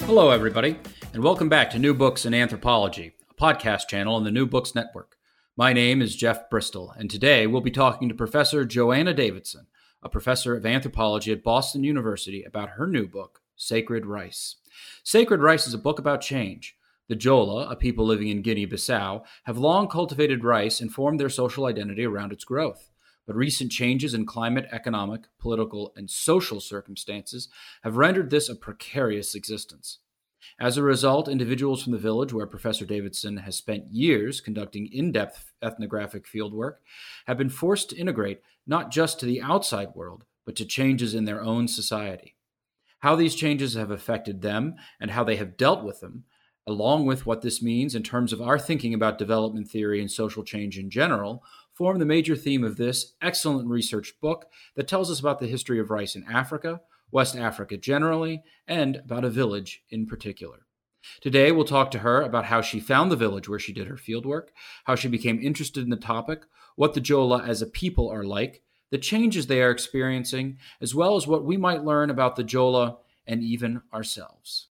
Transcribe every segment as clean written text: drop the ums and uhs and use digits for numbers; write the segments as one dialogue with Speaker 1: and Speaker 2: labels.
Speaker 1: Hello, everybody, and welcome back to New Books in Anthropology, a podcast channel on the New Books Network. My name is Jeff Bristol, and today we'll be talking to Professor Joanna Davidson, a professor of anthropology at Boston University, about her new book, Sacred Rice. Sacred Rice is a book about change. The Jola, a people living in Guinea-Bissau, have long cultivated rice and formed their social identity around its growth. But recent changes in climate, economic, political, and social circumstances have rendered this a precarious existence. As a result, individuals from the village where Professor Davidson has spent years conducting in-depth ethnographic fieldwork have been forced to integrate not just to the outside world, but to changes in their own society. How these changes have affected them and how they have dealt with them, along with what this means in terms of our thinking about development theory and social change in general, form the major theme of this excellent research book that tells us about the history of rice in Africa, West Africa generally, and about a village in particular. Today, we'll talk to her about how she found the village where she did her fieldwork, how she became interested in the topic, what the Jola as a people are like, the changes they are experiencing, as well as what we might learn about the Jola and even ourselves.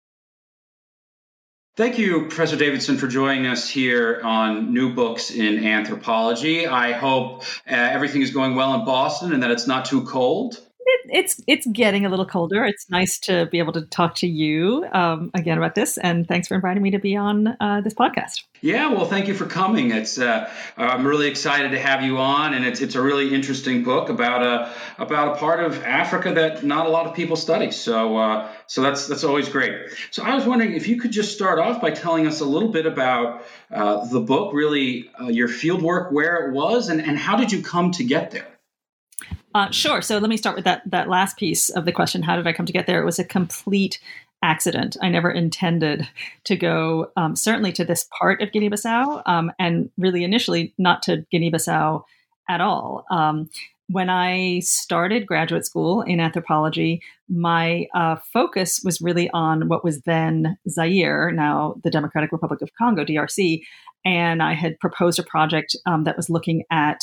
Speaker 1: Thank you, Professor Davidson, for joining us here on New Books in Anthropology. I hope everything is going well in Boston and that it's not too cold.
Speaker 2: It's getting a little colder. It's nice to be able to talk to you again about this, and thanks for inviting me to be on this podcast.
Speaker 1: Yeah, well, thank you for coming. I'm really excited to have you on, and it's a really interesting book about a part of Africa that not a lot of people study. So that's always great. So I was wondering if you could just start off by telling us a little bit about the book, really your field work, where it was, and how did you come to get there?
Speaker 2: Sure. So let me start with that last piece of the question. How did I come to get there? It was a complete accident. I never intended to go, certainly to this part of Guinea-Bissau, and really initially not to Guinea-Bissau at all. When I started graduate school in anthropology, my focus was really on what was then Zaire, now the Democratic Republic of Congo, DRC. And I had proposed a project that was looking at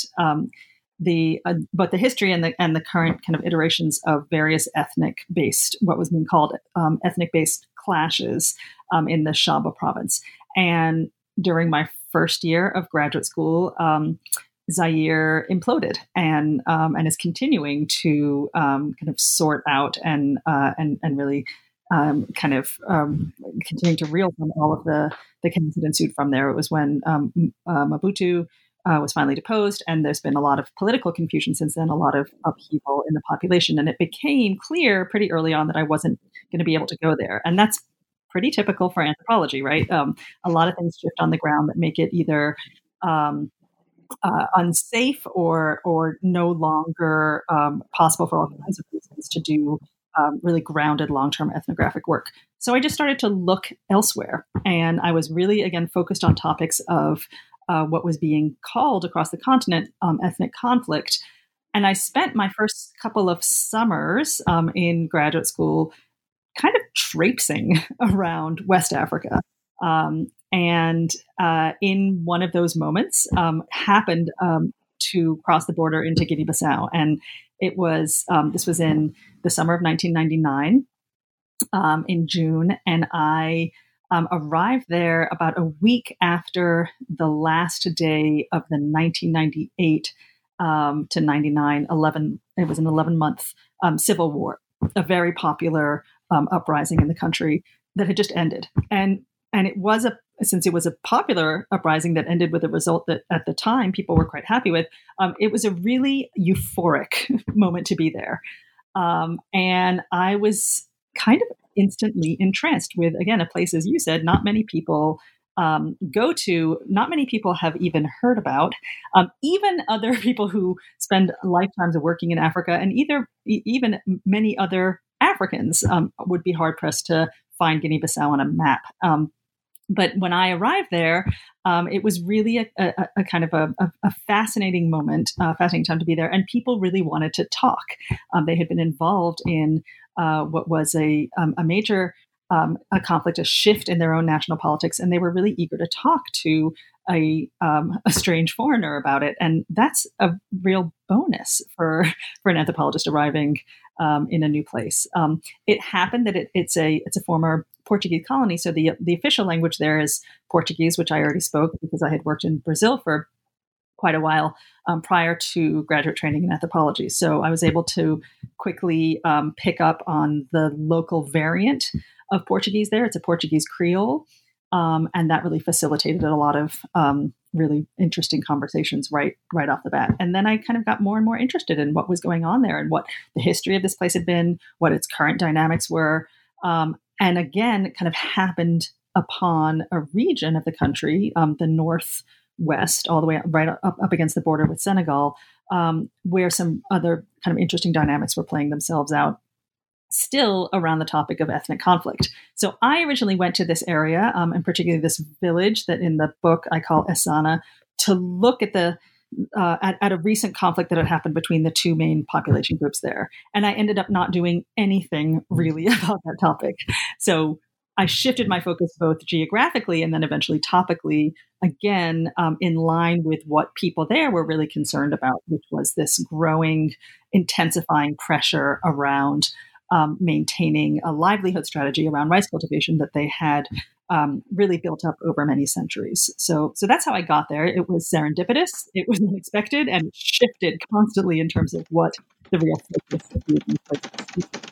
Speaker 2: both the history and the current kind of iterations of various ethnic-based, what was being called ethnic-based clashes in the Shaba province. And during my first year of graduate school, Zaire imploded and is continuing to kind of sort out and really continuing to reel from all of the chaos that ensued from there. It was when Mobutu was finally deposed, and there's been a lot of political confusion since then, a lot of upheaval in the population. And it became clear pretty early on that I wasn't going to be able to go there. And that's pretty typical for anthropology, right? A lot of things shift on the ground that make it either unsafe or no longer possible for all kinds of reasons to do really grounded long-term ethnographic work. So I just started to look elsewhere. And I was really, again, focused on topics of what was being called across the continent ethnic conflict. And I spent my first couple of summers in graduate school kind of traipsing around West Africa. And in one of those moments, happened to cross the border into Guinea-Bissau. And it was this was in the summer of 1999, in June, and I arrived there about a week after the last day of the 1998 to 99 it was an 11-month civil war, a very popular uprising in the country that had just ended. And it was since it was a popular uprising that ended with a result that at the time people were quite happy with, it was a really euphoric moment to be there. And I was kind of instantly entranced with, again, a place, as you said, not many people go to, not many people have even heard about, even other people who spend lifetimes of working in Africa, and even many other Africans would be hard pressed to find Guinea-Bissau on a map. But when I arrived there, it was really a kind of a fascinating moment, fascinating time to be there. And people really wanted to talk. They had been involved in what was a major a conflict, a shift in their own national politics, and they were really eager to talk to a strange foreigner about it. And that's a real bonus for an anthropologist arriving in a new place. It happened that it's a former Portuguese colony, so the official language there is Portuguese, which I already spoke because I had worked in Brazil for quite a while prior to graduate training in anthropology. So I was able to quickly pick up on the local variant of Portuguese there. It's a Portuguese Creole. And that really facilitated a lot of really interesting conversations right off the bat. And then I kind of got more and more interested in what was going on there and what the history of this place had been, what its current dynamics were. And again, it kind of happened upon a region of the country, the northwest, all the way right up against the border with Senegal, where some other kind of interesting dynamics were playing themselves out, still around the topic of ethnic conflict. So I originally went to this area, and particularly this village that in the book I call Essana, to look at at a recent conflict that had happened between the two main population groups there. And I ended up not doing anything really about that topic. So I shifted my focus both geographically and then eventually topically, again, in line with what people there were really concerned about, which was this growing, intensifying pressure around maintaining a livelihood strategy around rice cultivation that they had really built up over many centuries. So that's how I got there. It was serendipitous, it was unexpected, and it shifted constantly in terms of what the real focus of the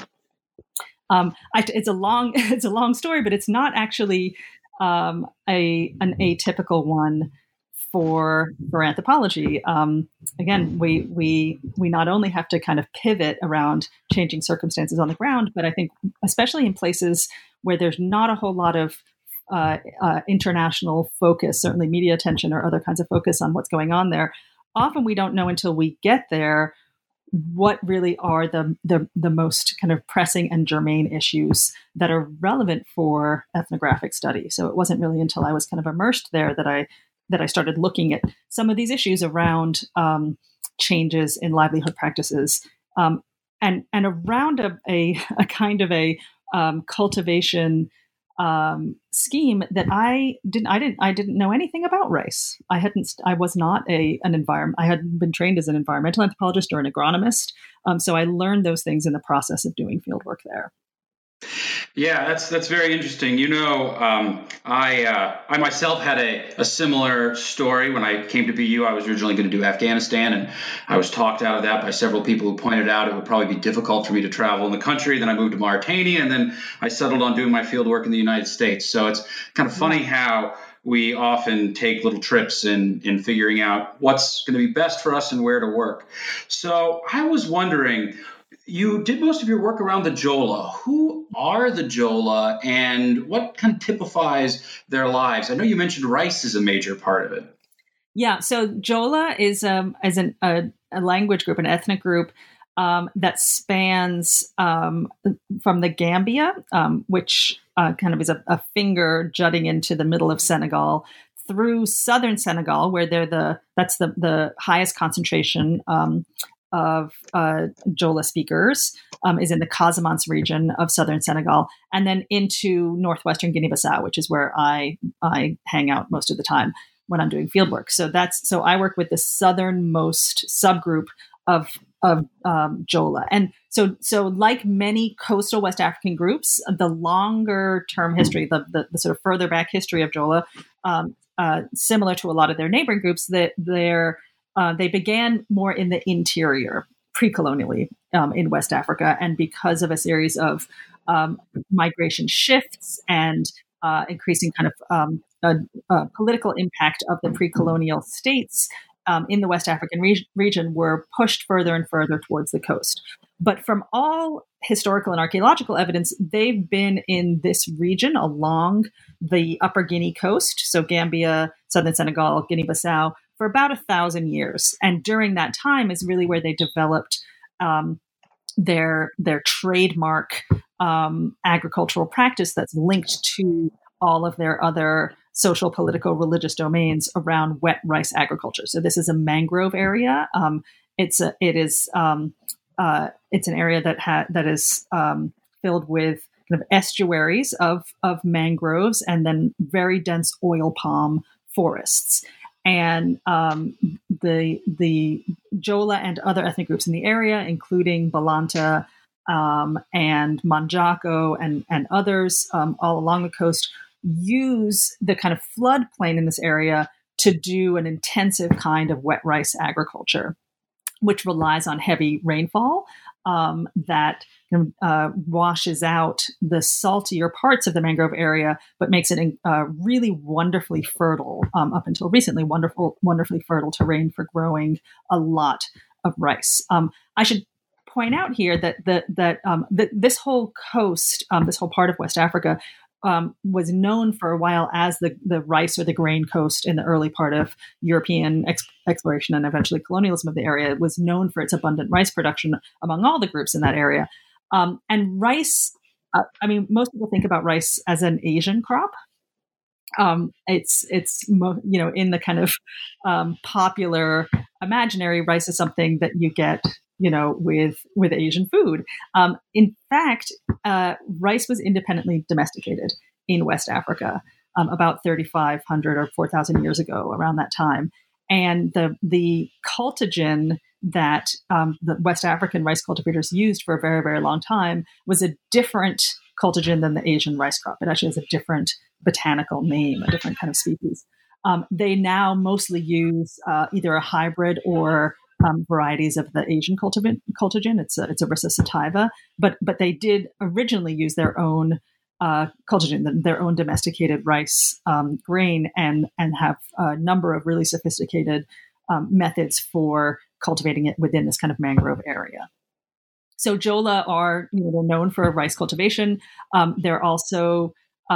Speaker 2: it's a long story, but it's not actually an atypical one for anthropology. Again, we not only have to kind of pivot around changing circumstances on the ground, but I think especially in places where there's not a whole lot of international focus, certainly media attention or other kinds of focus on what's going on there, often we don't know until we get there what really are the most kind of pressing and germane issues that are relevant for ethnographic study. So it wasn't really until I was kind of immersed there that I started looking at some of these issues around changes in livelihood practices, and around a kind of a cultivation scheme that I didn't know anything about rice. I was not an environment. I hadn't been trained as an environmental anthropologist or an agronomist, so I learned those things in the process of doing field work there.
Speaker 1: Yeah, that's very interesting. I myself had a similar story. When I came to BU, I was originally going to do Afghanistan, and I was talked out of that by several people who pointed out it would probably be difficult for me to travel in the country. Then I moved to Mauritania, and then I settled on doing my field work in the United States. So it's kind of funny how we often take little trips in figuring out what's going to be best for us and where to work. So I was wondering, you did most of your work around the Jola. Who are the Jola, and what kind of typifies their lives? I know you mentioned rice is a major part of it.
Speaker 2: Yeah, so Jola is a language group, an ethnic group that spans from the Gambia, which kind of is a finger jutting into the middle of Senegal, through southern Senegal, where that's the highest concentration of Jola speakers, is in the Casamance region of southern Senegal, and then into northwestern Guinea-Bissau, which is where I hang out most of the time when I'm doing field work. So I work with the southernmost subgroup of Jola, and so like many coastal West African groups, the longer term history, the sort of further back history of Jola, similar to a lot of their neighboring groups, that they began more in the interior, pre-colonially, in West Africa. And because of a series of migration shifts and increasing kind of political impact of the pre-colonial states in the West African region, were pushed further and further towards the coast. But from all historical and archaeological evidence, they've been in this region along the Upper Guinea coast, so Gambia, southern Senegal, Guinea-Bissau, for about 1,000 years. And during that time is really where they developed their trademark agricultural practice that's linked to all of their other social, political, religious domains around wet rice agriculture. So this is a mangrove area. It's an area that is filled with kind of estuaries of mangroves and then very dense oil palm forests. And the Jola and other ethnic groups in the area, including Balanta and Manjaco and others all along the coast, use the kind of floodplain in this area to do an intensive kind of wet rice agriculture, which relies on heavy rainfall that washes out the saltier parts of the mangrove area, but makes it really wonderfully fertile, up until recently, wonderfully fertile terrain for growing a lot of rice. I should point out here that this whole coast, this whole part of West Africa, was known for a while as the rice or the grain coast in the early part of European exploration and eventually colonialism of the area. It was known for its abundant rice production among all the groups in that area. And rice, most people think about rice as an Asian crop. It's in the kind of popular imaginary, rice is something that you get with Asian food. In fact, rice was independently domesticated in West Africa about 3,500 or 4,000 years ago, around that time. And the cultigen that the West African rice cultivators used for a very, very long time was a different cultigen than the Asian rice crop. It actually has a different botanical name, a different kind of species. They now mostly use either a hybrid or varieties of the Asian cultigen. It's a Risa sativa, but they did originally use their own cultigen, their own domesticated rice grain, and have a number of really sophisticated methods for cultivating it within this kind of mangrove area. So Jola are they're known for rice cultivation. They're also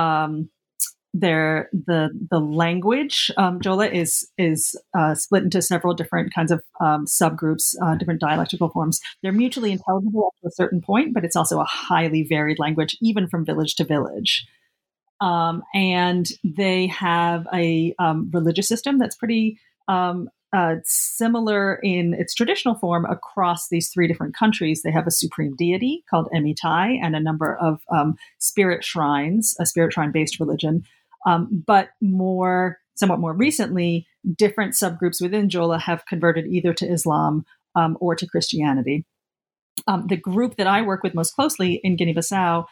Speaker 2: the language Jola is split into several different kinds of subgroups, different dialectical forms. They're mutually intelligible up to a certain point, but it's also a highly varied language, even from village to village. And they have a religious system that's pretty similar in its traditional form across these three different countries. They have a supreme deity called Emitai and a number of spirit shrines, a spirit shrine-based religion. But somewhat more recently, different subgroups within Jola have converted either to Islam or to Christianity. The group that I work with most closely in Guinea-Bissau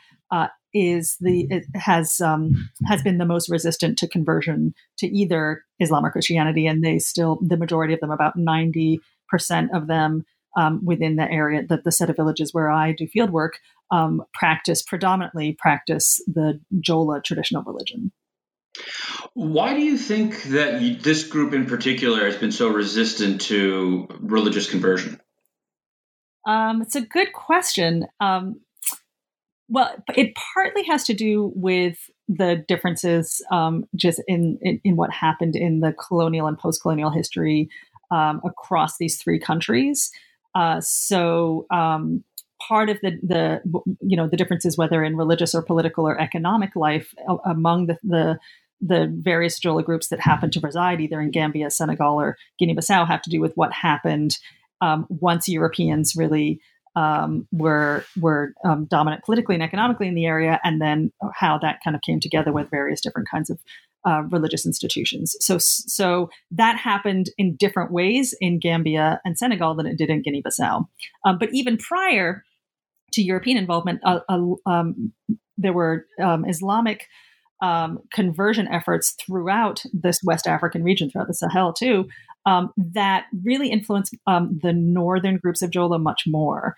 Speaker 2: has been the most resistant to conversion to either Islam or Christianity, and the majority of them, about 90% of them within the area, the set of villages where I do field work, predominantly practice the Jola traditional religion.
Speaker 1: Why do you think that this group in particular has been so resistant to religious conversion?
Speaker 2: It's a good question. Well, it partly has to do with the differences just in what happened in the colonial and post-colonial history across these three countries. So part of the differences, whether in religious or political or economic life among the various Jola groups that happen to reside either in Gambia, Senegal, or Guinea-Bissau, have to do with what happened once Europeans really were dominant politically and economically in the area, and then how that kind of came together with various different kinds of religious institutions. So that happened in different ways in Gambia and Senegal than it did in Guinea-Bissau. But even prior to European involvement, there were Islamic conversion efforts throughout this West African region, throughout the Sahel too, that really influenced the northern groups of Jola much more.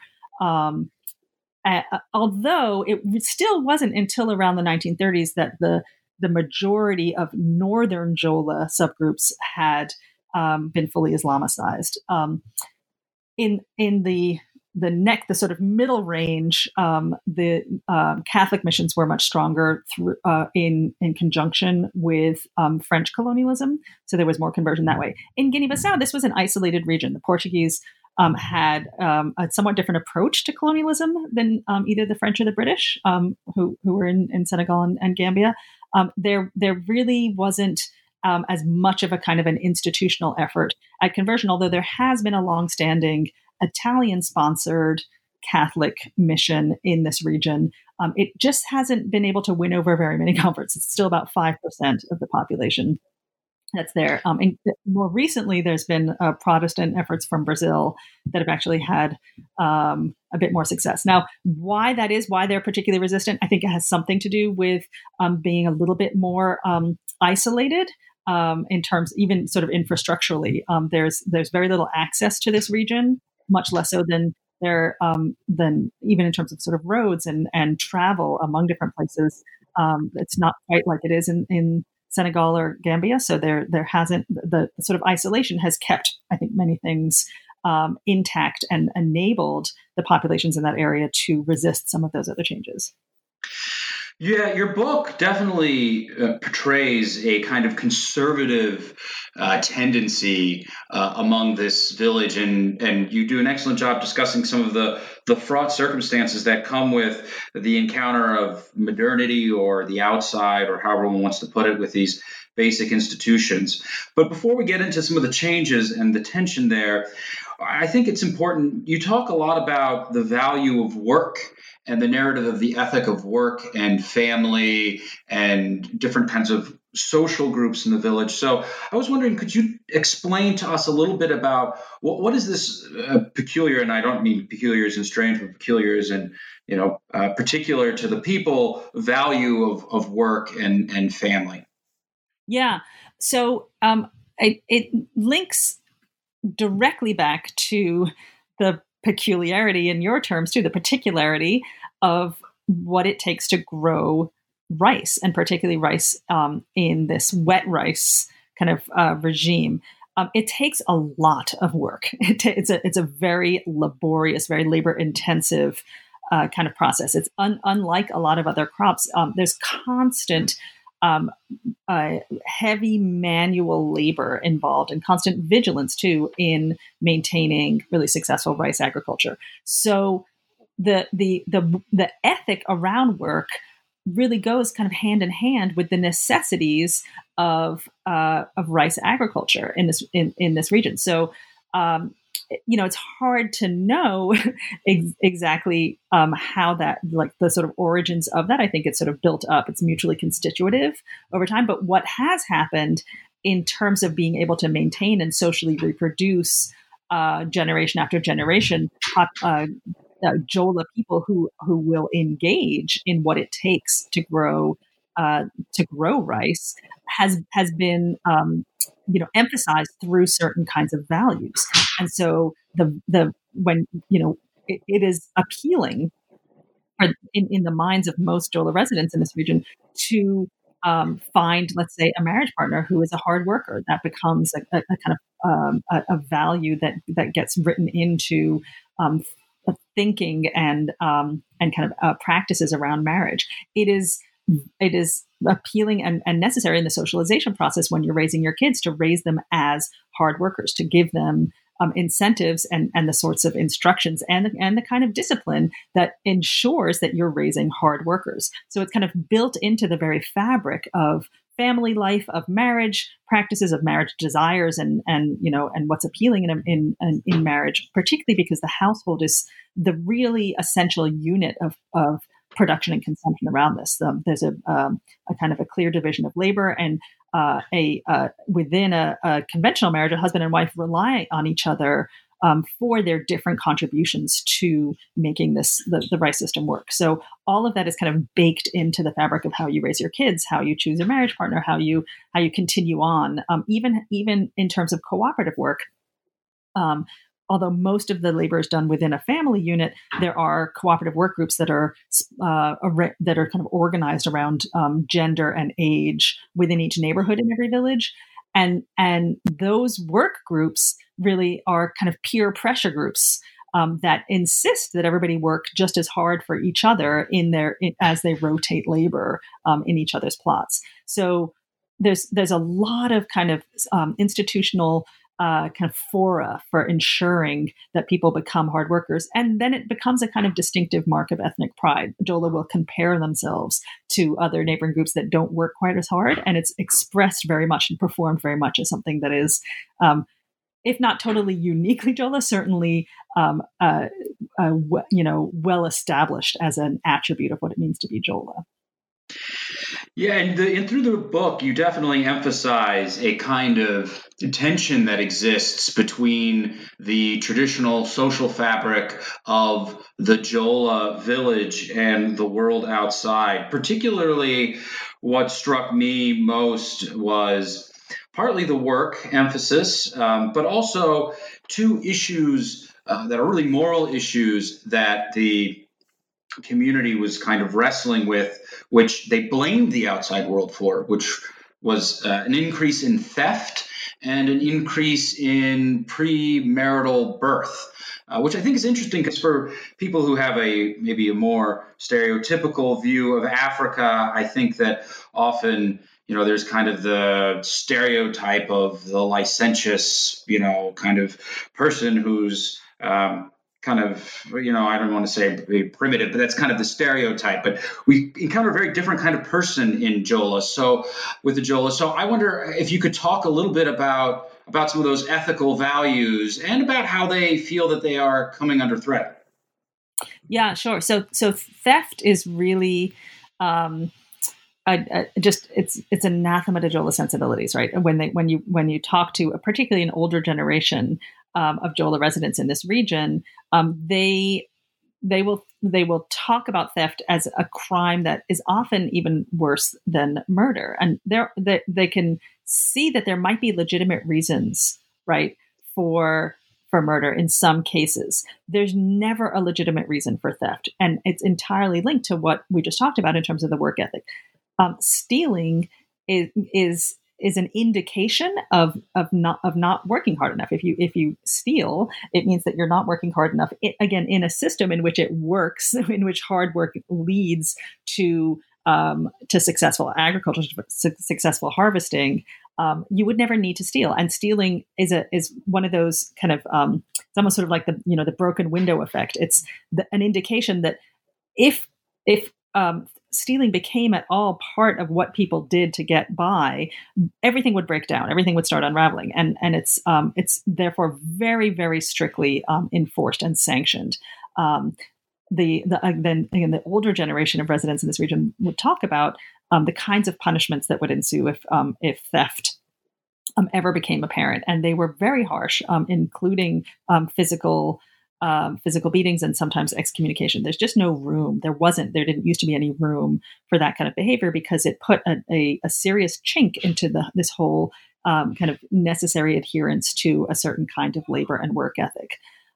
Speaker 2: Although it still wasn't until around the 1930s that the majority of northern Jola subgroups had been fully Islamicized. In the sort of middle range, the Catholic missions were much stronger in conjunction with French colonialism. So there was more conversion that way. In Guinea-Bissau, this was an isolated region. The Portuguese had a somewhat different approach to colonialism than either the French or the British, who were in Senegal and Gambia. There really wasn't as much of a kind of an institutional effort at conversion, although there has been a longstanding Italian-sponsored Catholic mission in this region. It just hasn't been able to win over very many converts. It's still about 5% of the population that's there. And more recently, there's been Protestant efforts from Brazil that have actually had a bit more success. Now, why that is, why they're particularly resistant, I think it has something to do with being a little bit more isolated in terms, even sort of infrastructurally. There's very little access to this region, much less so than even in terms of sort of roads and travel among different places. It's not quite like it is in Senegal or Gambia. So there hasn't, the sort of isolation has kept, I think, many things intact and enabled the populations in that area to resist some of those other changes.
Speaker 1: Yeah, your book definitely portrays a kind of conservative tendency among this village, and you do an excellent job discussing some of the fraught circumstances that come with the encounter of modernity or the outside, or however one wants to put it, with these basic institutions. But before we get into some of the changes and the tension there, I think it's important. You talk a lot about the value of work and the narrative of the ethic of work and family and different kinds of social groups in the village. So I was wondering, could you explain to us a little bit about what is this peculiar, and I don't mean peculiar as in strange, but peculiar as in, particular to the people, value of work and family?
Speaker 2: Yeah. So it links directly back to the peculiarity, in your terms too, the particularity of what it takes to grow rice, and particularly rice in this wet rice kind of regime. It takes a lot of work. It's a very laborious, very labor intensive kind of process. It's unlike a lot of other crops. There's constant heavy manual labor involved, and constant vigilance too in maintaining really successful rice agriculture. So the ethic around work really goes kind of hand in hand with the necessities of rice agriculture in this region. So it's hard to know exactly how that, like the sort of origins of that. I think it's sort of built up. It's mutually constitutive over time. But what has happened in terms of being able to maintain and socially reproduce generation after generation, Jola people who will engage in what it takes to grow rice has been emphasized through certain kinds of values. And so when it is appealing in the minds of most Jola residents in this region to find, let's say, a marriage partner who is a hard worker. That becomes a kind of a value that gets written into thinking and kind of practices around marriage. It is appealing and necessary in the socialization process when you're raising your kids to raise them as hard workers, to give them incentives and the sorts of instructions and the kind of discipline that ensures that you're raising hard workers. So it's kind of built into the very fabric of family life, of marriage practices, of marriage desires, and what's appealing in marriage, particularly because the household is the really essential unit of production and consumption around this. There's a kind of a clear division of labor, and within a conventional marriage, a husband and wife rely on each other for their different contributions to making the rice system work. So all of that is kind of baked into the fabric of how you raise your kids, how you choose a marriage partner, how you continue on, even in terms of cooperative work. Although most of the labor is done within a family unit, there are cooperative work groups that are kind of organized around gender and age within each neighborhood in every village, and those work groups really are kind of peer pressure groups that insist that everybody work just as hard for each other as they rotate labor in each other's plots. So there's a lot of kind of institutional kind of fora for ensuring that people become hard workers. And then it becomes a kind of distinctive mark of ethnic pride. Jola will compare themselves to other neighboring groups that don't work quite as hard. And it's expressed very much and performed very much as something that is if not totally uniquely Jola, certainly well established as an attribute of what it means to be Jola.
Speaker 1: Yeah, and through the book, you definitely emphasize a kind of tension that exists between the traditional social fabric of the Jola village and the world outside. Particularly, what struck me most was partly the work emphasis, but also two issues that are really moral issues that the community was kind of wrestling with, which they blamed the outside world for, which was an increase in theft and an increase in premarital birth. Which I think is interesting because for people who have maybe a more stereotypical view of Africa, I think that often there's kind of the stereotype of the licentious kind of person who's kind of, I don't want to say primitive, but that's kind of the stereotype. But we encounter a very different kind of person in Jola. So with the Jola, so I wonder if you could talk a little bit about some of those ethical values and about how they feel that they are coming under threat.
Speaker 2: Yeah, sure. So theft is really it's anathema to Jola sensibilities, right? When you talk to particularly an older generation of Jola residents in this region, they will talk about theft as a crime that is often even worse than murder, and they can see that there might be legitimate reasons, right, for murder in some cases. There's never a legitimate reason for theft, and it's entirely linked to what we just talked about in terms of the work ethic. Stealing is an indication of not working hard enough. If you steal, it means that you're not working hard enough. Again, in a system in which it works, in which hard work leads to successful agriculture, successful harvesting, you would never need to steal. And stealing is one of those kind of it's almost sort of like the broken window effect. It's an indication that if stealing became at all part of what people did to get by, everything would break down. Everything would start unraveling, and it's therefore very, very strictly enforced and sanctioned. Then again, the older generation of residents in this region would talk about the kinds of punishments that would ensue if theft ever became apparent, and they were very harsh, including physical beatings and sometimes excommunication. There's just no room. There didn't used to be any room for that kind of behavior because it put a serious chink into this whole kind of necessary adherence to a certain kind of labor and work ethic.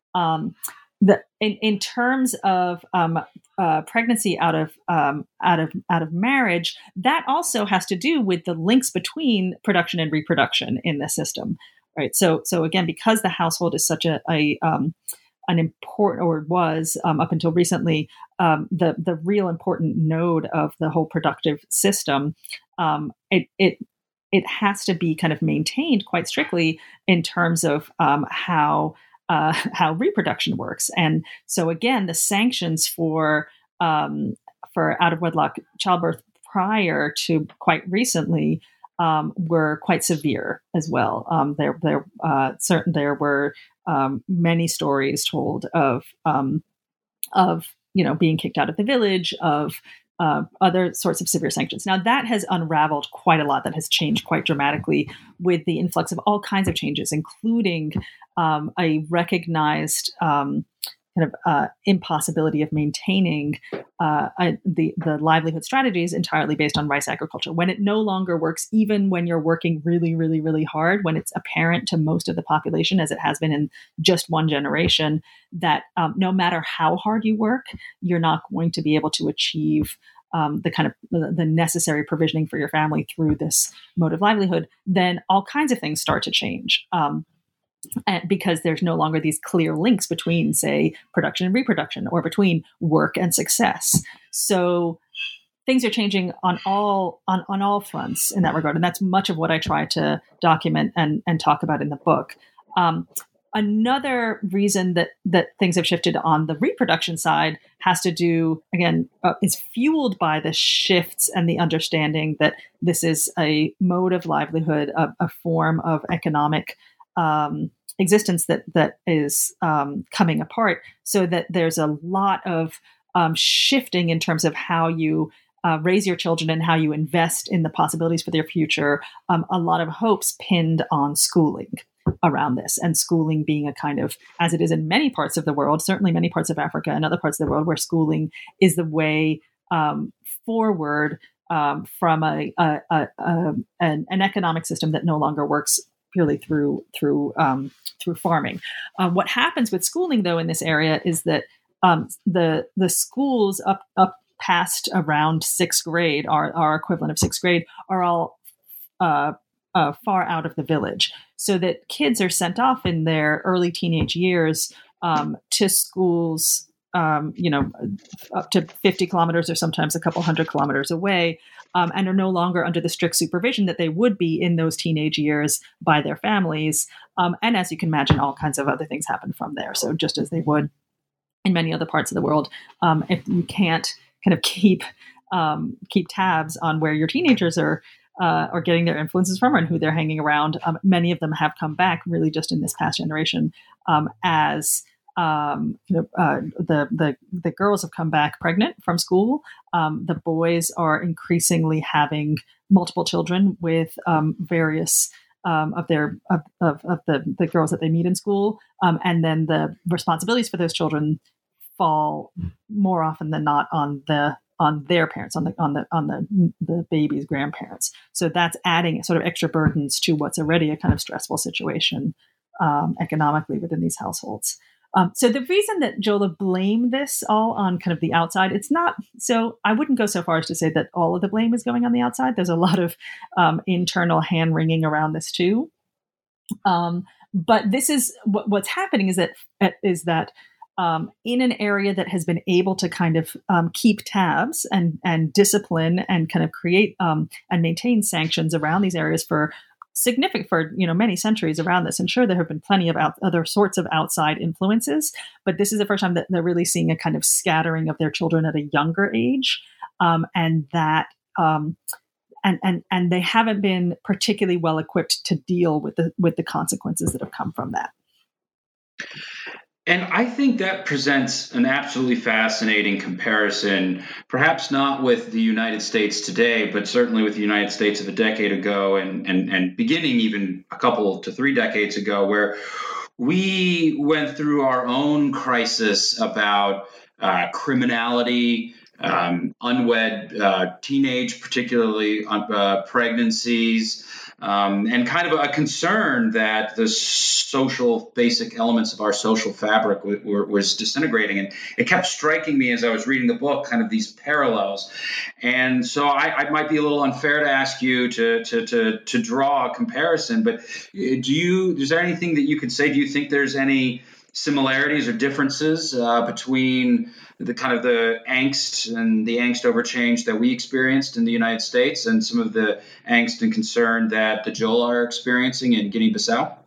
Speaker 2: In terms of pregnancy out of marriage, that also has to do with the links between production and reproduction in the system, right? So again, because the household is such an important, or was up until recently, the real important node of the whole productive system, it has to be kind of maintained quite strictly in terms of how reproduction works. And so again, the sanctions for out of wedlock childbirth prior to quite recently were quite severe as well. There were many stories told of being kicked out of the village, of other sorts of severe sanctions. Now that has unraveled quite a lot. That has changed quite dramatically with the influx of all kinds of changes, including a recognized impossibility of maintaining the livelihood strategies entirely based on rice agriculture. When it no longer works, even when you're working really, really, really hard, when it's apparent to most of the population, as it has been in just one generation, that no matter how hard you work, you're not going to be able to achieve the kind of the necessary provisioning for your family through this mode of livelihood, then all kinds of things start to change. Because there's no longer these clear links between, say, production and reproduction, or between work and success. So things are changing on all fronts in that regard, and that's much of what I try to document and talk about in the book. Another reason that things have shifted on the reproduction side has to do, again, is fueled by the shifts and the understanding that this is a mode of livelihood, a form of economic existence that is coming apart, so that there's a lot of shifting in terms of how you raise your children and how you invest in the possibilities for their future. A lot of hopes pinned on schooling around this, and schooling being a kind of, as it is in many parts of the world, certainly many parts of Africa and other parts of the world, where schooling is the way forward from an economic system that no longer works purely through farming. What happens with schooling, though, in this area is that the schools up past around sixth grade, our equivalent of sixth grade, are all far out of the village, so that kids are sent off in their early teenage years to schools, up to 50 kilometers or sometimes a couple 100 kilometers away, and are no longer under the strict supervision that they would be in those teenage years by their families. And as you can imagine, all kinds of other things happen from there. So just as they would in many other parts of the world, if you can't kind of keep tabs on where your teenagers are getting their influences from and who they're hanging around, many of them have come back really just in this past generation as the girls have come back pregnant from school. The boys are increasingly having multiple children with various of the girls that they meet in school, and then the responsibilities for those children fall more often than not on their parents, on the baby's grandparents. So that's adding sort of extra burdens to what's already a kind of stressful situation economically within these households. So the reason that Jola blamed this all on kind of the outside, it's not, so I wouldn't go so far as to say that all of the blame is going on the outside. There's a lot of internal hand wringing around this too. But this is what's happening is that in an area that has been able to kind of keep tabs and discipline and kind of create and maintain sanctions around these areas for many centuries around this. And sure, there have been plenty of other sorts of outside influences, but this is the first time that they're really seeing a kind of scattering of their children at a younger age, and that and they haven't been particularly well equipped to deal with the consequences that have come from that.
Speaker 1: And I think that presents an absolutely fascinating comparison, perhaps not with the United States today, but certainly with the United States of a decade ago and beginning even a couple to 3 decades ago, where we went through our own crisis about criminality, unwed teenage, particularly pregnancies, and kind of a concern that the social basic elements of our social fabric was disintegrating. And it kept striking me as I was reading the book, kind of these parallels. And so I might be a little unfair to ask you to draw a comparison, but is there anything that you could say? Do you think there's any similarities or differences between the kind of the angst and the angst over change that we experienced in the United States and some of the angst and concern that the Jola are experiencing in Guinea-Bissau?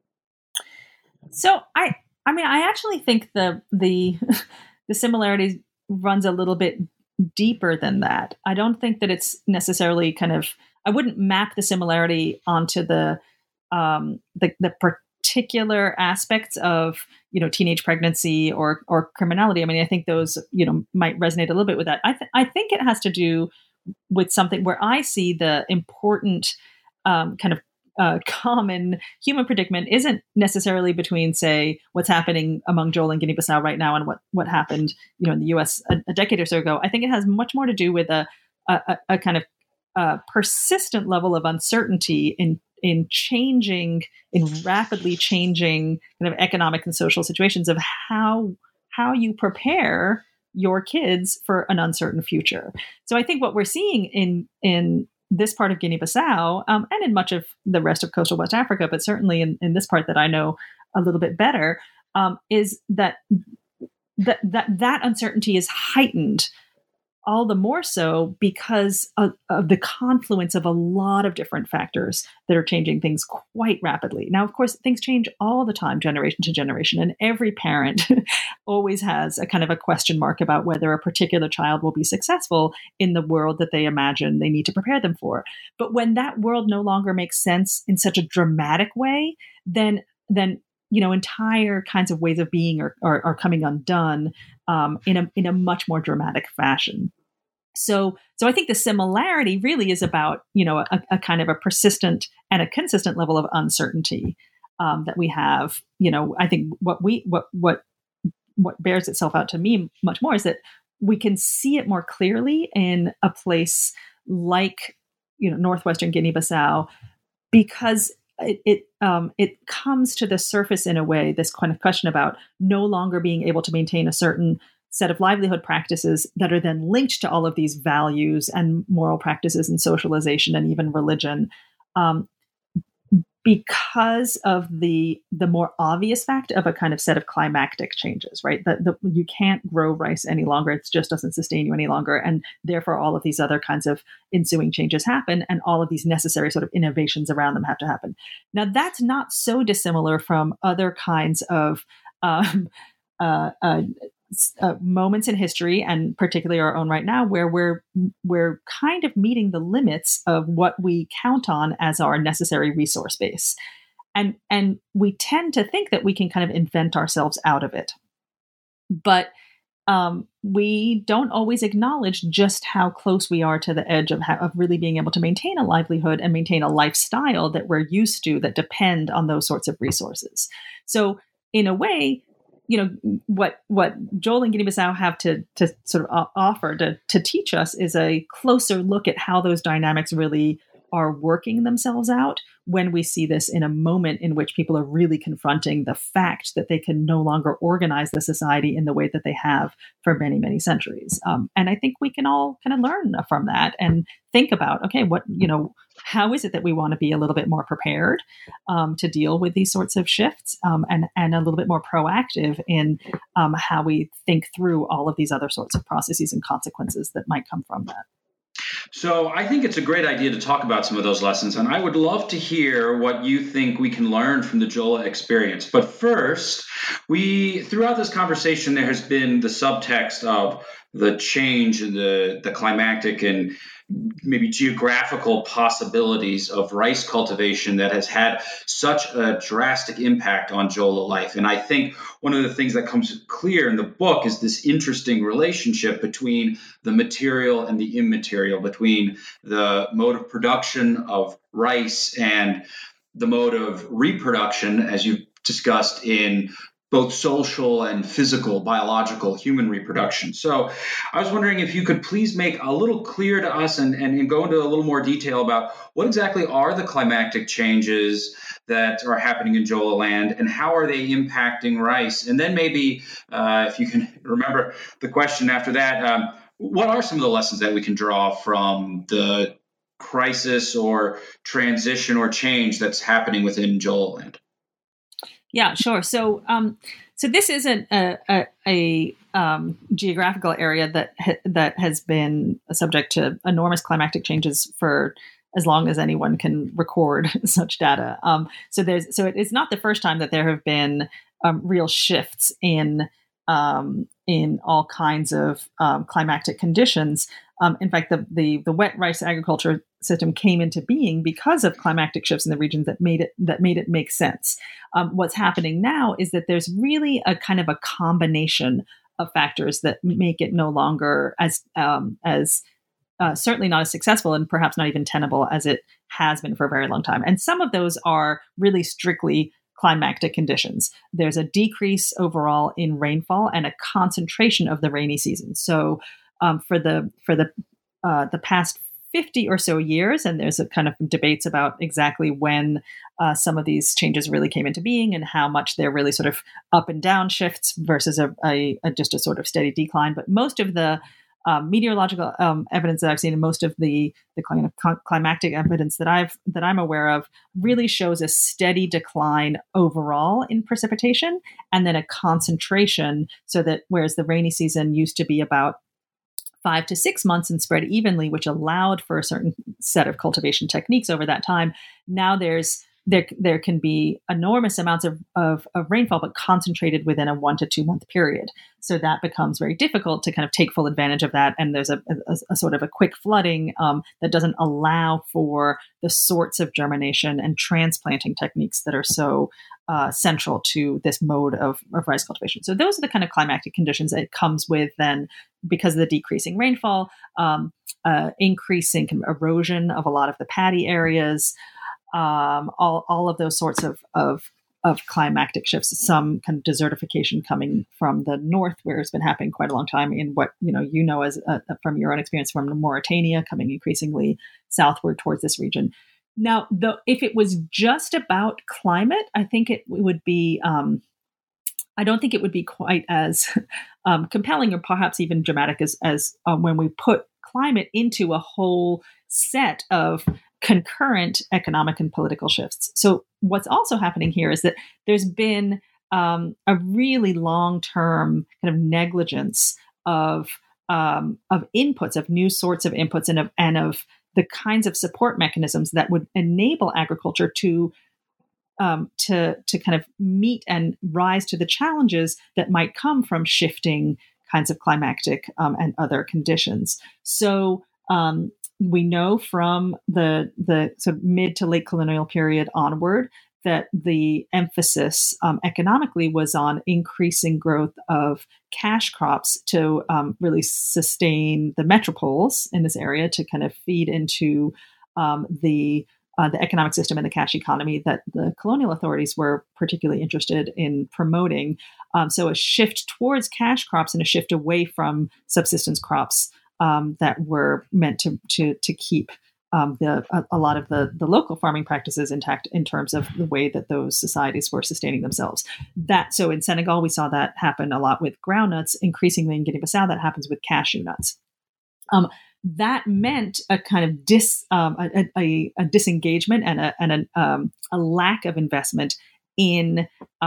Speaker 2: So I actually think the similarities runs a little bit deeper than that. I don't think that it's necessarily I wouldn't map the similarity onto the particular aspects of teenage pregnancy or criminality. I mean, I think those might resonate a little bit with that. I think it has to do with something where I see the important common human predicament isn't necessarily between, say, what's happening among Jola and Guinea-Bissau right now and what happened in the U.S. a decade or so ago. I think it has much more to do with a kind of persistent level of uncertainty in rapidly changing kind of economic and social situations of how you prepare your kids for an uncertain future. So I think what we're seeing in this part of Guinea-Bissau, and in much of the rest of coastal West Africa, but certainly in this part that I know a little bit better, is that uncertainty is heightened all the more so because of the confluence of a lot of different factors that are changing things quite rapidly. Now, of course, things change all the time, generation to generation, and every parent always has a kind of a question mark about whether a particular child will be successful in the world that they imagine they need to prepare them for. But when that world no longer makes sense in such a dramatic way, then entire kinds of ways of being are coming undone in a much more dramatic fashion. So I think the similarity really is about, a kind of a persistent and a consistent level of uncertainty that we have. I think what bears itself out to me much more is that we can see it more clearly in a place like, northwestern Guinea-Bissau, because it comes to the surface in a way, this kind of question about no longer being able to maintain a certain set of livelihood practices that are then linked to all of these values and moral practices and socialization and even religion, because of the more obvious fact of a kind of set of climactic changes, right? That you can't grow rice any longer. It just doesn't sustain you any longer. And therefore, all of these other kinds of ensuing changes happen, and all of these necessary sort of innovations around them have to happen. Now, that's not so dissimilar from other kinds of moments in history, and particularly our own right now, where we're kind of meeting the limits of what we count on as our necessary resource base, and we tend to think that we can kind of invent ourselves out of it, but we don't always acknowledge just how close we are to the edge of really being able to maintain a livelihood and maintain a lifestyle that we're used to, that depend on those sorts of resources. So in a way, what Joel and Guinea-Bissau have to sort of offer to teach us is a closer look at how those dynamics really are working themselves out when we see this in a moment in which people are really confronting the fact that they can no longer organize the society in the way that they have for many, many centuries. And I think we can all kind of learn from that and think about, okay, how is it that we want to be a little bit more prepared to deal with these sorts of shifts, and a little bit more proactive in how we think through all of these other sorts of processes and consequences that might come from that.
Speaker 1: So I think it's a great idea to talk about some of those lessons, and I would love to hear what you think we can learn from the Jola experience. But first, throughout this conversation, there has been the subtext of the change, the climactic and maybe geographical possibilities of rice cultivation that has had such a drastic impact on Jola life. And I think one of the things that comes clear in the book is this interesting relationship between the material and the immaterial, between the mode of production of rice and the mode of reproduction, as you discussed in both social and physical, biological, human reproduction. So I was wondering if you could please make a little clear to us and go into a little more detail about what exactly are the climactic changes that are happening in Jola land, and how are they impacting rice? And then maybe, if you can remember the question after that, what are some of the lessons that we can draw from the crisis or transition or change that's happening within Jola land?
Speaker 2: Yeah, sure. So this isn't a geographical area that has been subject to enormous climactic changes for as long as anyone can record such data. So it's not the first time that there have been real shifts in all kinds of climactic conditions. In fact, the wet rice agriculture system came into being because of climactic shifts in the regions that made it make sense. What's happening now is that there's really a kind of a combination of factors that make it no longer as certainly not as successful, and perhaps not even tenable as it has been for a very long time. And some of those are really strictly climactic conditions. There's a decrease overall in rainfall and a concentration of the rainy season. So for the past 50 or so years, and there's a kind of debates about exactly when some of these changes really came into being and how much they're really sort of up and down shifts versus just a sort of steady decline. But most of the meteorological evidence that I've seen, and most of the kind of climactic evidence that I'm aware of, really shows a steady decline overall in precipitation, and then a concentration, so that whereas the rainy season used to be about 5 to 6 months and spread evenly, which allowed for a certain set of cultivation techniques over that time, now there's there can be enormous amounts of rainfall, but concentrated within a 1 to 2 month period. So that becomes very difficult to kind of take full advantage of that. And there's a sort of a quick flooding that doesn't allow for the sorts of germination and transplanting techniques that are so central to this mode of rice cultivation. So those are the kind of climatic conditions that it comes with then, because of the decreasing rainfall, increasing erosion of a lot of the paddy areas, all of those sorts of climactic shifts, some kind of desertification coming from the north, where it's been happening quite a long time in what, as from your own experience from Mauritania, coming increasingly southward towards this region. Now, if it was just about climate, I think it would be, I don't think it would be quite as compelling or perhaps even dramatic as when we put climate into a whole set of concurrent economic and political shifts. So what's also happening here is that there's been a really long-term kind of negligence of inputs, of new sorts of inputs, and of the kinds of support mechanisms that would enable agriculture to kind of meet and rise to the challenges that might come from shifting kinds of climatic and other conditions. So we know from the sort of mid to late colonial period onward that the emphasis economically was on increasing growth of cash crops to really sustain the metropoles in this area, to kind of feed into the economic system and the cash economy that the colonial authorities were particularly interested in promoting. So a shift towards cash crops and a shift away from subsistence crops that were meant to keep a lot of the local farming practices intact in terms of the way that those societies were sustaining themselves. So in Senegal, we saw that happen a lot with groundnuts. Increasingly in Guinea-Bissau, that happens with cashew nuts. That meant a kind of a disengagement and a lack of investment in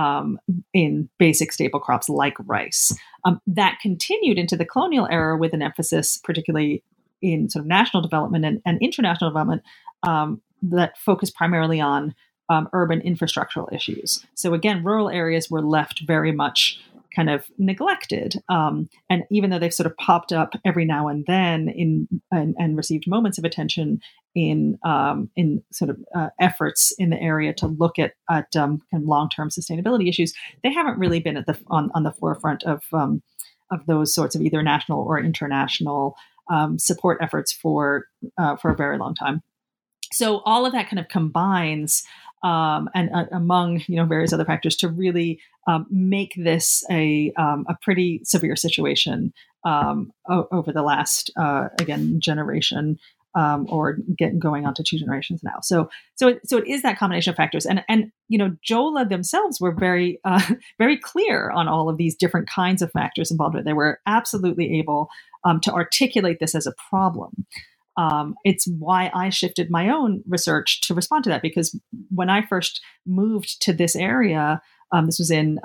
Speaker 2: basic staple crops like rice. That continued into the colonial era with an emphasis, particularly in sort of national development and international development, that focused primarily on urban infrastructural issues. So again, rural areas were left very much kind of neglected. And even though they've sort of popped up every now and then and received moments of attention in sort of efforts in the area to look at kind of long-term sustainability issues, they haven't really been on the forefront of those sorts of either national or international support efforts for a very long time. So all of that kind of combines, and among various other factors, to really make this a pretty severe situation over the last generation, or going on to 2 generations now. So it is that combination of factors, and Jola themselves were very very clear on all of these different kinds of factors involved. They were absolutely able to articulate this as a problem. It's why I shifted my own research to respond to that, because when I first moved to this area, this was in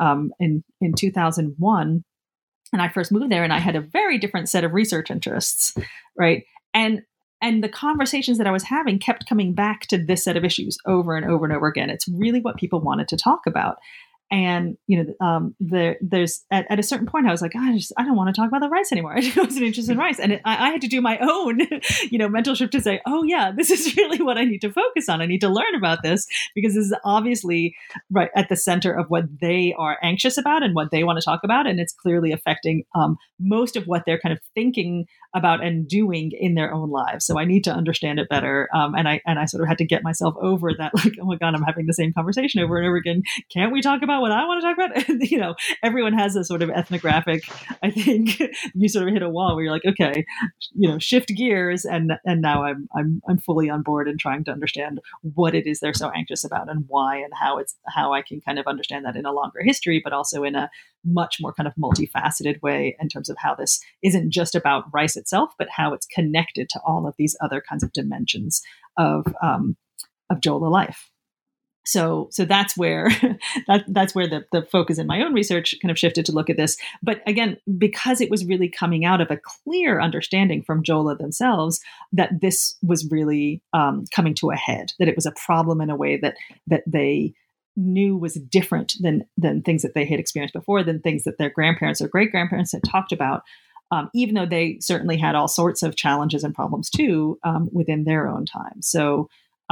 Speaker 2: 2001, and I first moved there, and I had a very different set of research interests, right? And the conversations that I was having kept coming back to this set of issues over and over and over again. It's really what people wanted to talk about. And, there's at a certain point, I was like, I don't want to talk about the rice anymore. I wasn't interested in rice. And I had to do my own, mental shift to say, oh yeah, this is really what I need to focus on. I need to learn about this, because this is obviously right at the center of what they are anxious about and what they want to talk about. And it's clearly affecting most of what they're kind of thinking about and doing in their own lives. So I need to understand it better. And I sort of had to get myself over that, like, oh my God, I'm having the same conversation over and over again. Can't we talk about what I want to talk about? Everyone has a sort of ethnographic, I think you sort of hit a wall where you're like, okay, shift gears. And now I'm fully on board and trying to understand what it is they're so anxious about and why, and how I can kind of understand that in a longer history, but also in a much more kind of multifaceted way in terms of how this isn't just about rice itself, but how it's connected to all of these other kinds of dimensions of Jola life. So that's where that's where the focus in my own research kind of shifted to look at this. But again, because it was really coming out of a clear understanding from JOLA themselves that this was really coming to a head, that it was a problem in a way that they knew was different than things that they had experienced before, than things that their grandparents or great grandparents had talked about. Even though they certainly had all sorts of challenges and problems too within their own time. So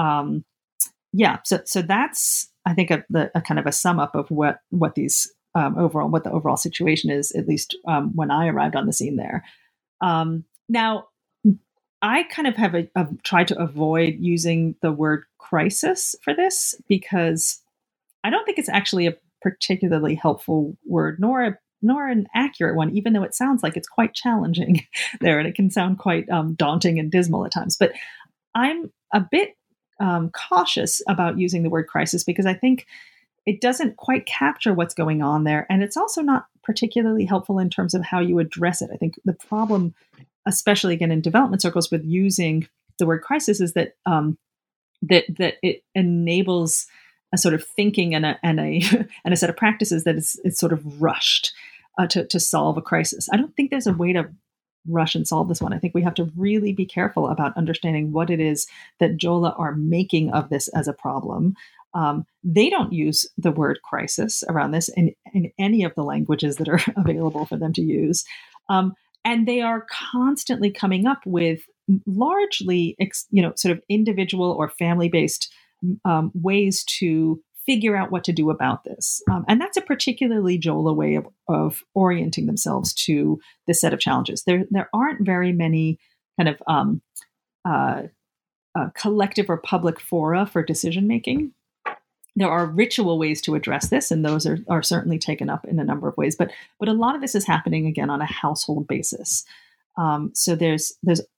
Speaker 2: so that's, I think, a kind of a sum up of what these what the overall situation is, at least when I arrived on the scene there. Now, I kind of have tried to avoid using the word crisis for this because I don't think it's actually a particularly helpful word, nor an accurate one, even though it sounds like it's quite challenging there, and it can sound quite daunting and dismal at times. But I'm a bit cautious about using the word crisis because I think it doesn't quite capture what's going on there. And it's also not particularly helpful in terms of how you address it. I think the problem, especially again in development circles, with using the word crisis is that that it enables a sort of thinking and a set of practices that is sort of rushed to solve a crisis. I don't think there's a way to rush and solve this one. I think we have to really be careful about understanding what it is that JOLA are making of this as a problem. They don't use the word crisis around this in any of the languages that are available for them to use. And they are constantly coming up with largely, sort of individual or family-based ways to figure out what to do about this. And that's a particularly JOLA way of orienting themselves to this set of challenges. There aren't very many kind of collective or public fora for decision-making. There are ritual ways to address this, and those are certainly taken up in a number of ways. But a lot of this is happening, again, on a household basis. So there's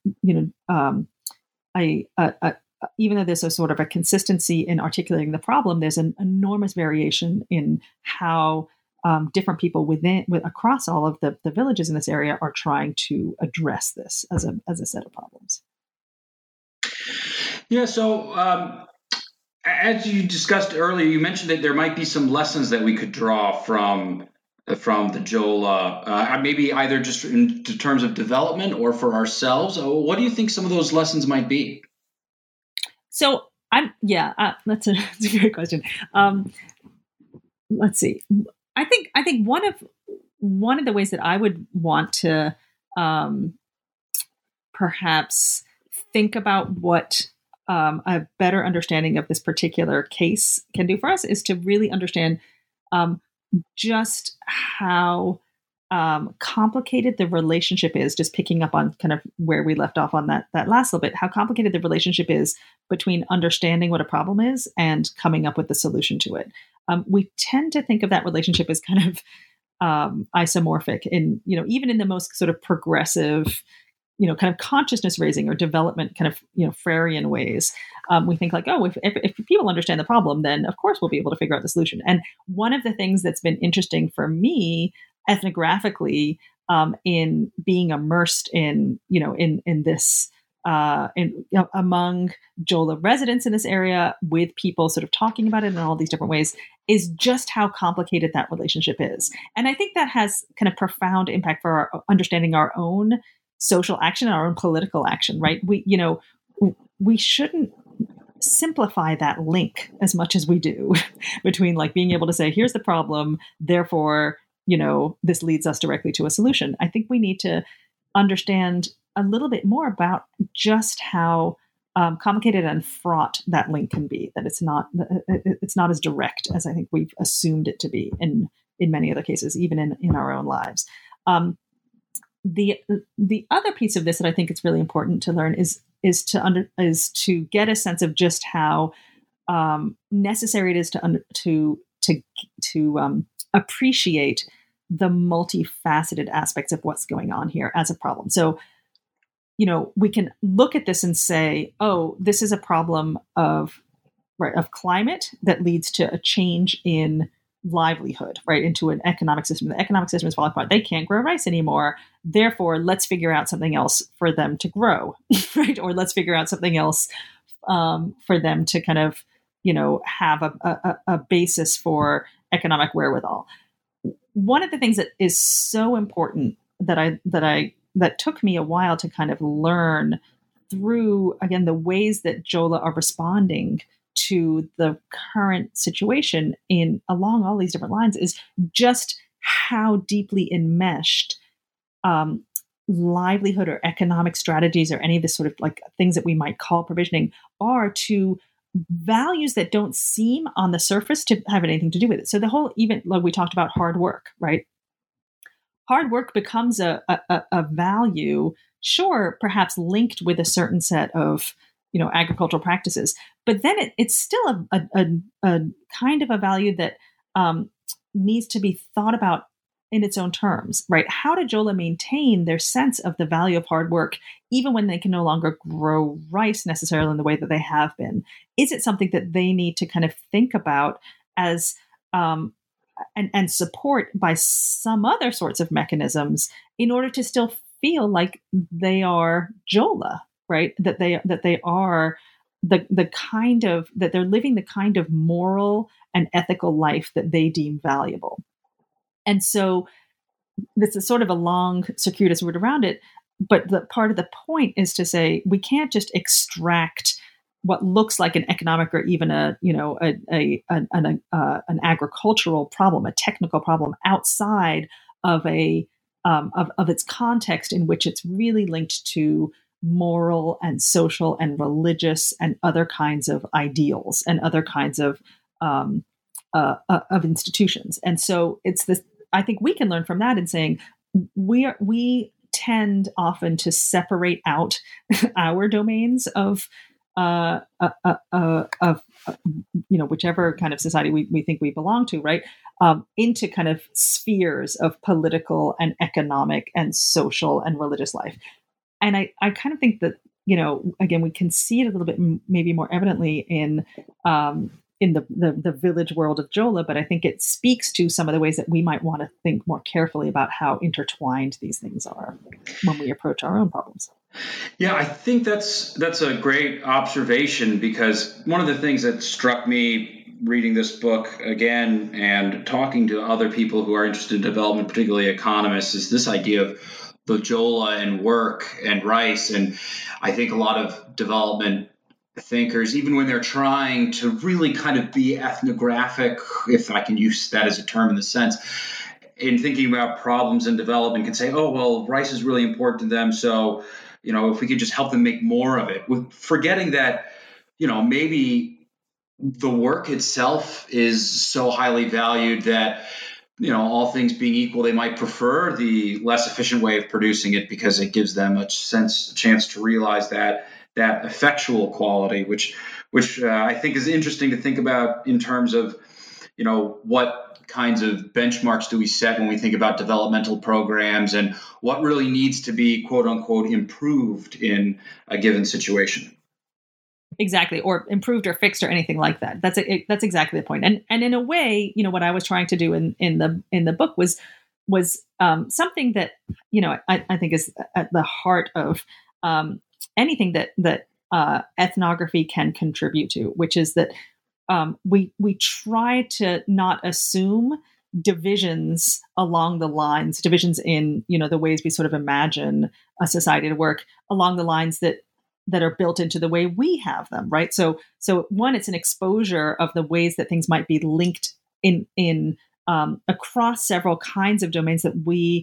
Speaker 2: even though there's a sort of a consistency in articulating the problem, there's an enormous variation in how different people across all of the villages in this area are trying to address this as a set of problems.
Speaker 1: Yeah. So as you discussed earlier, you mentioned that there might be some lessons that we could draw from the JOLA, maybe either just in terms of development or for ourselves. What do you think some of those lessons might be?
Speaker 2: So that's a great question. Let's see. I think one of the ways that I would want to perhaps think about what a better understanding of this particular case can do for us is to really understand just how complicated the relationship is, just picking up on kind of where we left off on that last little bit, how complicated the relationship is between understanding what a problem is and coming up with the solution to it. We tend to think of that relationship as kind of isomorphic in, even in the most sort of progressive, kind of consciousness raising or development kind of, Freirean ways. We think like, if people understand the problem, then of course we'll be able to figure out the solution. And one of the things that's been interesting for me ethnographically in being immersed in this among JOLA residents in this area, with people sort of talking about it in all these different ways, is just how complicated that relationship is. And I think that has kind of profound impact for our understanding our own social action, our own political action, right? We shouldn't simplify that link as much as we do between like being able to say, here's the problem, therefore, this leads us directly to a solution. I think we need to understand a little bit more about just how complicated and fraught that link can be, that it's not as direct as I think we've assumed it to be in many other cases, even in our own lives. The other piece of this that I think it's really important to learn is to get a sense of just how necessary it is to appreciate the multifaceted aspects of what's going on here as a problem. So, we can look at this and say, oh, this is a problem of climate that leads to a change in livelihood, right, into an economic system. The economic system is falling apart. They can't grow rice anymore. Therefore, let's figure out something else for them to grow, right? Or let's figure out something else for them to kind of, have a basis for economic wherewithal. One of the things that is so important that took me a while to kind of learn through, again, the ways that JOLA are responding to the current situation along all these different lines, is just how deeply enmeshed livelihood or economic strategies or any of the sort of like things that we might call provisioning are to values that don't seem on the surface to have anything to do with it. So the whole, even like we talked about hard work, right? Hard work becomes a value, sure, perhaps linked with a certain set of agricultural practices, but then it's still a kind of a value that needs to be thought about in its own terms, right? How do JOLA maintain their sense of the value of hard work, even when they can no longer grow rice necessarily in the way that they have been? Is it something that they need to kind of think about as and support by some other sorts of mechanisms in order to still feel like they are JOLA, right? That they are the kind of, that they're living the kind of moral and ethical life that they deem valuable. And so this is sort of a long, circuitous route around it. But the part of the point is to say we can't just extract what looks like an economic or even an agricultural problem, a technical problem, outside of of its context in which it's really linked to moral and social and religious and other kinds of ideals and other kinds of institutions. And so it's this. I think we can learn from that in saying we tend often to separate out our domains of whichever kind of society we think we belong to, right? Into kind of spheres of political and economic and social and religious life. And I kind of think that, again, we can see it a little bit maybe more evidently in the village world of JOLA, but I think it speaks to some of the ways that we might want to think more carefully about how intertwined these things are when we approach our own problems.
Speaker 1: Yeah, I think that's a great observation, because one of the things that struck me reading this book again and talking to other people who are interested in development, particularly economists, is this idea of the JOLA and work and rice. And I think a lot of development thinkers, even when they're trying to really kind of be ethnographic, if I can use that as a term in the sense, in thinking about problems in development, can say, oh, well, rice is really important to them, so if we could just help them make more of it, with forgetting that maybe the work itself is so highly valued that all things being equal, they might prefer the less efficient way of producing it because it gives them a chance to realize that effectual quality, which I think is interesting to think about in terms of, what kinds of benchmarks do we set when we think about developmental programs and what really needs to be, quote unquote, improved in a given situation.
Speaker 2: Exactly, or improved or fixed or anything like that. That's exactly the point. And in a way, what I was trying to do in the book was something that I think is at the heart of anything that ethnography can contribute to, which is that we try to not assume divisions along the lines, divisions in the ways we sort of imagine a society to work along the lines that are built into the way we have them, right? So one, it's an exposure of the ways that things might be linked in across several kinds of domains that we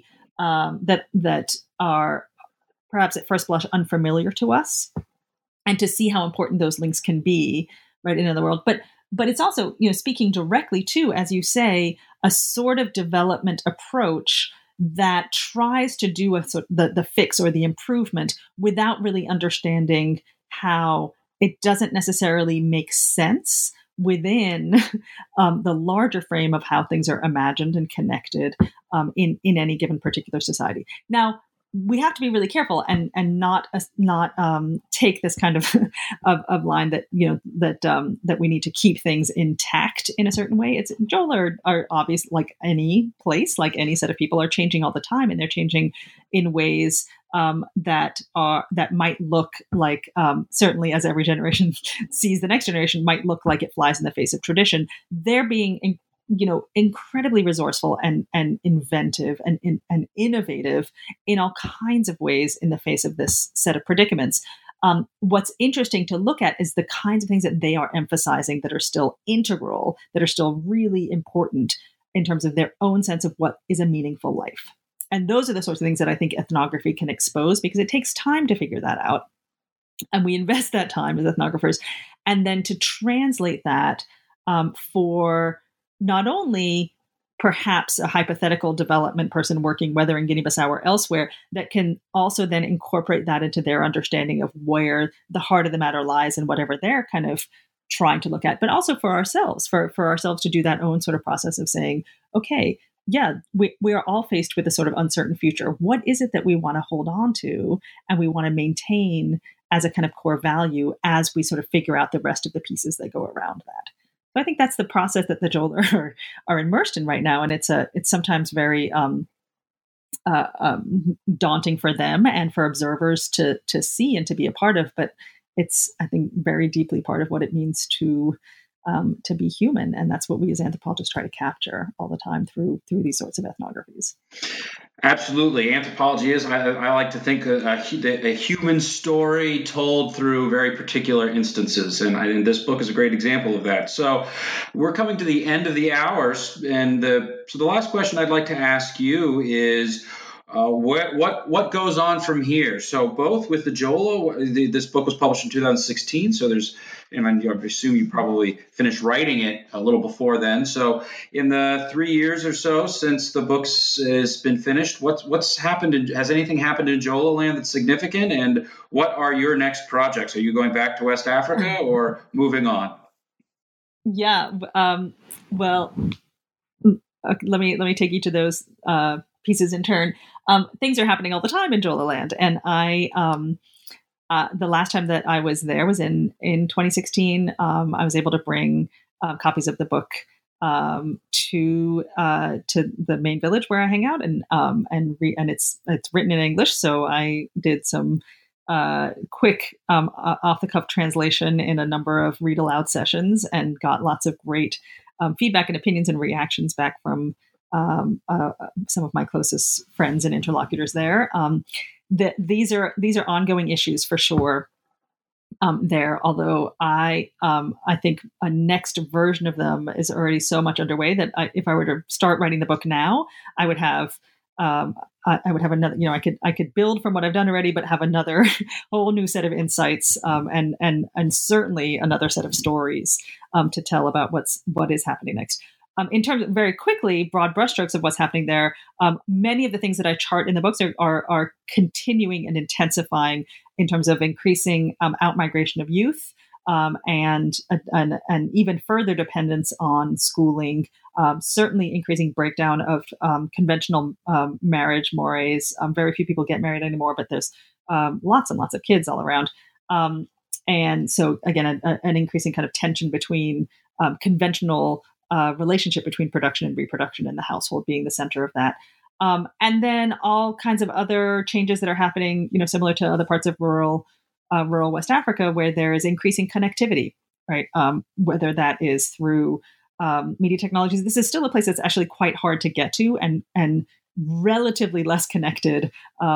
Speaker 2: that are perhaps at first blush unfamiliar to us, and to see how important those links can be, right, in the world. But it's also, speaking directly to, as you say, a sort of development approach that tries to do the fix or the improvement without really understanding how it doesn't necessarily make sense within the larger frame of how things are imagined and connected in any given particular society. Now, we have to be really careful and not take this kind of of line that that we need to keep things intact in a certain way. It's Joel are obvious, like any place, like any set of people, are changing all the time, and they're changing in ways that might look like, certainly as every generation sees the next generation, might look like it flies in the face of tradition. They're being incredibly resourceful and inventive and innovative in all kinds of ways in the face of this set of predicaments. What's interesting to look at is the kinds of things that they are emphasizing that are still integral, that are still really important in terms of their own sense of what is a meaningful life. And those are the sorts of things that I think ethnography can expose, because it takes time to figure that out. And we invest that time as ethnographers. And then to translate that for not only perhaps a hypothetical development person working, whether in Guinea-Bissau or elsewhere, that can also then incorporate that into their understanding of where the heart of the matter lies and whatever they're kind of trying to look at, but also for ourselves, for ourselves to do that own sort of process of saying, okay, yeah, we are all faced with a sort of uncertain future. What is it that we want to hold on to and we want to maintain as a kind of core value as we sort of figure out the rest of the pieces that go around that? So I think that's the process that the Joel are immersed in right now, and it's sometimes very daunting for them and for observers to see and to be a part of. But it's, I think, very deeply part of what it means to be human, and that's what we as anthropologists try to capture all the time through these sorts of ethnographies.
Speaker 1: Absolutely. Anthropology is, I like to think, a human story told through very particular instances. And this book is a great example of that. So we're coming to the end of the hours. And so the last question I'd like to ask you is, what goes on from here? So both with the Joel, this book was published in 2016. So and I assume you probably finished writing it a little before then. So in the 3 years or so since the book has been finished, what's happened? Has anything happened in Joel Land that's significant? And what are your next projects? Are you going back to West Africa or moving on?
Speaker 2: Yeah. Well, let me take each of those pieces in turn. Things are happening all the time in Joel Land, and the last time that I was there was in 2016. I was able to bring copies of the book to the main village where I hang out, and it's written in English. So I did some quick off the cuff translation in a number of read aloud sessions, and got lots of great feedback and opinions and reactions back from some of my closest friends and interlocutors there. That these are ongoing issues for sure there. Although I think a next version of them is already so much underway that if I were to start writing the book now, I would have another. I could build from what I've done already, but have another whole new set of insights and certainly another set of stories to tell about what is happening next. In terms of very quickly, broad brushstrokes of what's happening there, many of the things that I chart in the books are continuing and intensifying in terms of increasing outmigration of youth and even further dependence on schooling, certainly increasing breakdown of conventional marriage mores. Very few people get married anymore, but there's lots and lots of kids all around. And so, again, an increasing kind of tension between conventional relationship between production and reproduction, and the household being the center of that. And then all kinds of other changes that are happening, similar to other parts of rural West Africa, where there is increasing connectivity, right? Whether that is through media technologies. This is still a place that's actually quite hard to get to and relatively less connected.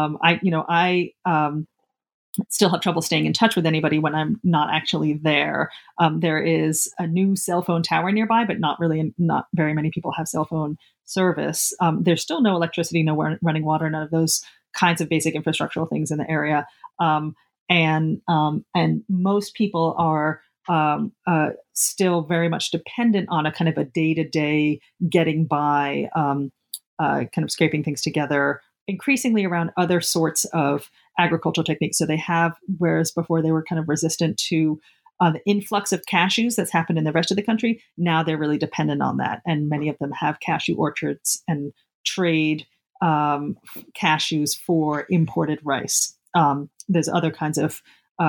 Speaker 2: I still have trouble staying in touch with anybody when I'm not actually there. There is a new cell phone tower nearby, but not very many people have cell phone service. There's still no electricity, no running water, none of those kinds of basic infrastructural things in the area. And most people are still very much dependent on a kind of a day-to-day getting by, kind of scraping things together, increasingly around other sorts of agricultural techniques. So they have, whereas before they were kind of resistant to the influx of cashews that's happened in the rest of the country, now they're really dependent on that. And many of them have cashew orchards and trade cashews for imported rice. There's other kinds of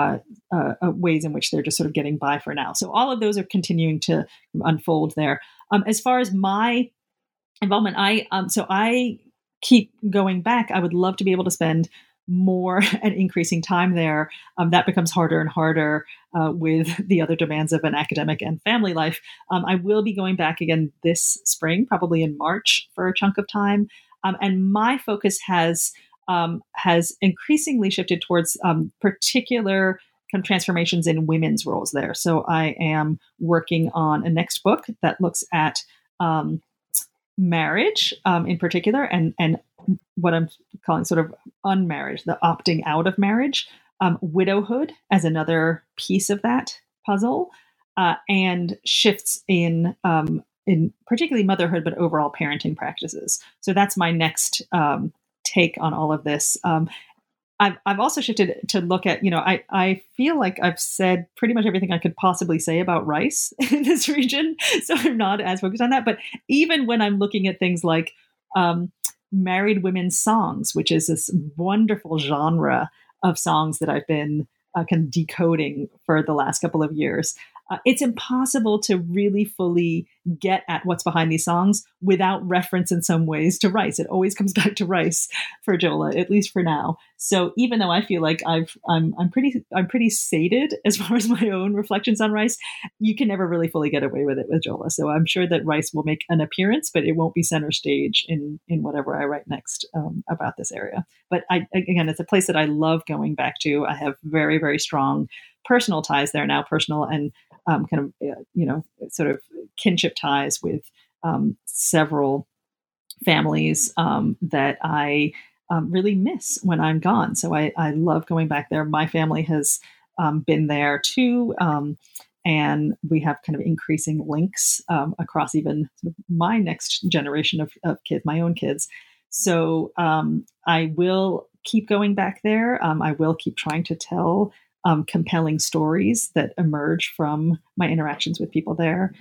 Speaker 2: ways in which they're just sort of getting by for now. So all of those are continuing to unfold there. As far as my involvement, I keep going back. I would love to be able to spend more and increasing time there. That becomes harder and harder with the other demands of an academic and family life. I will be going back again this spring, probably in March, for a chunk of time. And my focus has increasingly shifted towards particular kind of transformations in women's roles there. So I am working on a next book that looks at marriage in particular, and what I'm calling sort of unmarriage, the opting out of marriage, widowhood as another piece of that puzzle, and shifts in particularly motherhood, but overall parenting practices. So that's my next take on all of this. I've also shifted to look at, I feel like I've said pretty much everything I could possibly say about rice in this region. So I'm not as focused on that. But even when I'm looking at things like married women's songs, which is this wonderful genre of songs that I've been kind of decoding for the last couple of years, it's impossible to really fully get at what's behind these songs without reference in some ways to rice. It always comes back to rice for Jola, at least for now. So even though I feel like I'm pretty sated as far as my own reflections on rice, you can never really fully get away with it with Jola. So I'm sure that rice will make an appearance, but it won't be center stage in whatever I write next about this area. But again, it's a place that I love going back to. I have very, very strong personal ties there now, personal and kind of, sort of kinship ties with several families that I really miss when I'm gone. So I love going back there. My family has been there too. And we have kind of increasing links across even sort of my next generation of kids, my own kids. So I will keep going back there. I will keep trying to tell compelling stories that emerge from my interactions with people there,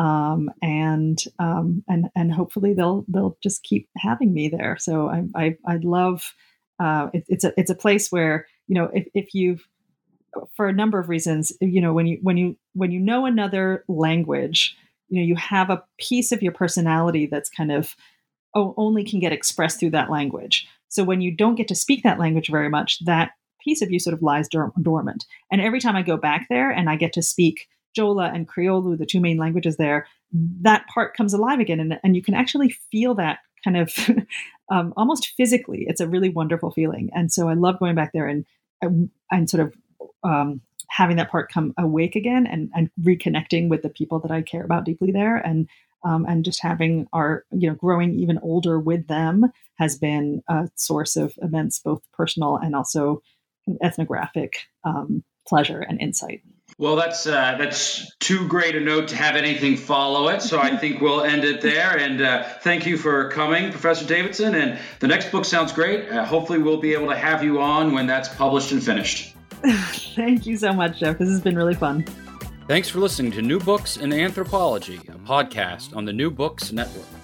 Speaker 2: and hopefully they'll just keep having me there. So I love it's a place where if you've, for a number of reasons, when you know another language, you have a piece of your personality that's kind of only can get expressed through that language. So when you don't get to speak that language very much, that piece of you sort of lies dormant. And every time I go back there and I get to speak Jola and Criollo, the two main languages there, that part comes alive again. And you can actually feel that kind of almost physically. It's a really wonderful feeling. And so I love going back there and sort of having that part come awake again and reconnecting with the people that I care about deeply there. And just having our, growing even older with them has been a source of immense, both personal and also ethnographic pleasure and insight.
Speaker 1: Well, that's too great a note to have anything follow it. So I think we'll end it there. And thank you for coming, Professor Davidson. And the next book sounds great. Hopefully we'll be able to have you on when that's published and finished.
Speaker 2: Thank you so much, Jeff. This has been really fun.
Speaker 1: Thanks for listening to New Books in Anthropology, a podcast on the New Books Network.